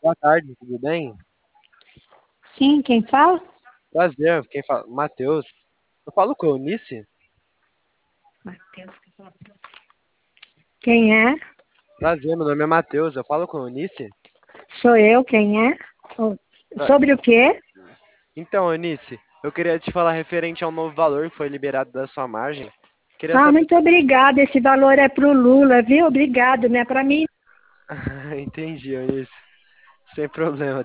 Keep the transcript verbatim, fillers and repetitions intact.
Boa tarde, tudo bem? Sim, quem fala? Prazer, quem fala? Matheus. Eu falo com o Eunice? Matheus. Quem é? Prazer, meu nome é Matheus, eu falo com o Eunice? Sou eu, quem é? Oh, Pra- sobre o quê? Então, Eunice, eu queria te falar referente ao novo valor que foi liberado da sua margem. Queria Ah, saber muito se... obrigada. Esse valor é pro Lula, viu? Obrigado, não é para mim. Entendi, Eunice. Sem problema.